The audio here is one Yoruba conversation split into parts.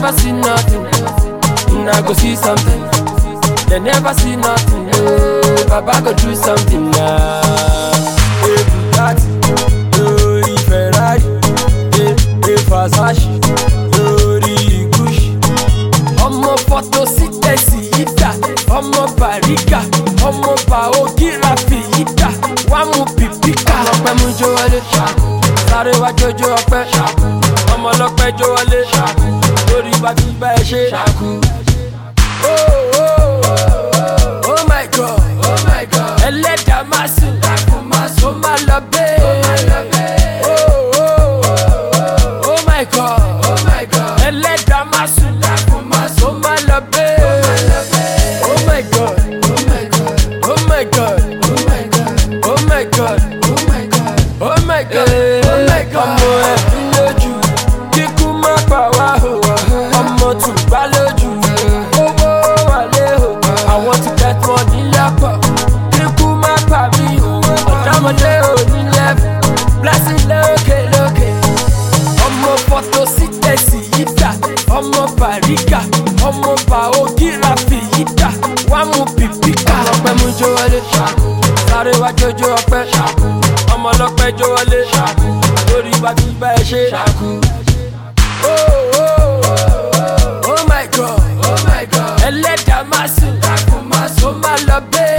never see nothing. I go see something. They never see nothing. Baba go do something now. Hey Bugatti, hey Ferrari, hey Versace, hey Gucci. Ọmọ photosynthesis yíta, ọmọ Bariga, ọmọ Baogirafi yíta, wá mú pìpíkà. Ọlọ́pẹ́ mú jó wọlé, sáré wá jójó ọpẹ́. Ọmọ ọlọ́pẹ́ jó wọlé, lórí bàbí bá ẹ ṣe. Oh my God, ẹlẹ́dàá máa sùn, ó máa lọ bẹ́ẹ̀. Oh my God, ẹlẹ́dàá máa sùn, ó máa lọ bẹ́ẹ̀. Oh my God, oh my God, oh my God, oh my God. Ọmọ ẹ̀fín lójú, kíkú má pa wá o. Ọmọ tùgbá lójú, owó wálé o. Àwọn ti get money lápá, kíkú má pa mí o. Ọ̀dọ́mọdé ò ní lẹ́fù, blessing lókè lókè. Ọmọ photosynthesis yíta, ọmọ Bariga, ọmọ Baogirafi yíta, wá mú pìpíkà. Ọlọ́pẹ́ mú jó wọlé, sáré wá jójó ọpẹ́. Ọmọ ọlọ́pẹ́ jó wọlé, lórí bàbí bá ẹ ṣe. Oh my God, ẹlẹ́dàá máa sùn, ó máa lọ bẹ́ẹ̀.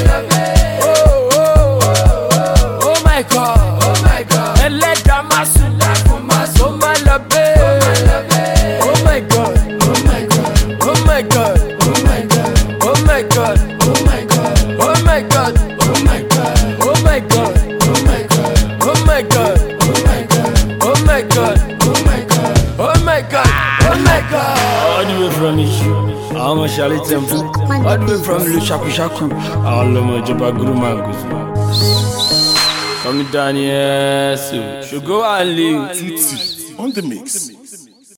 Oh my God, ẹlẹ́dàá máa sùn, ó máa lọ bẹ́ẹ̀. Oh my God, oh my God, oh my God, oh my God, oh my God, oh my God, oh my God, oh my God, oh my God, oh my God, oh my God, oh my God, oh my God, oh my God, oh my God, oh my God. All the way from Ishu, I'm a Charlie Temple. All the way from Lushaku, I'm a Joba Guru Mangus. Come down here, so go and live. On the mix.